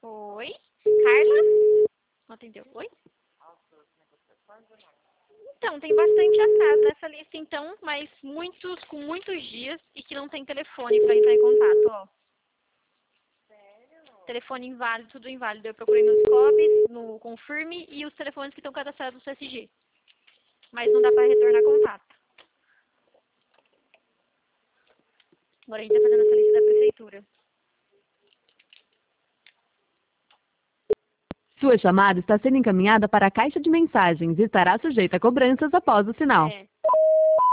Oi? Carla? Não atendeu. Oi? Então, tem bastante atraso nessa lista, então, mas muitos, com muitos dias e que não tem telefone para entrar em contato, ó. Telefone inválido, tudo inválido. Eu procurei nos COBs, no Confirme e os telefones que estão cadastrados no CSG. Mas não dá para retornar contato. Agora a gente está fazendo essa lista da prefeitura. Sua chamada está sendo encaminhada para a caixa de mensagens e estará sujeita a cobranças após o sinal.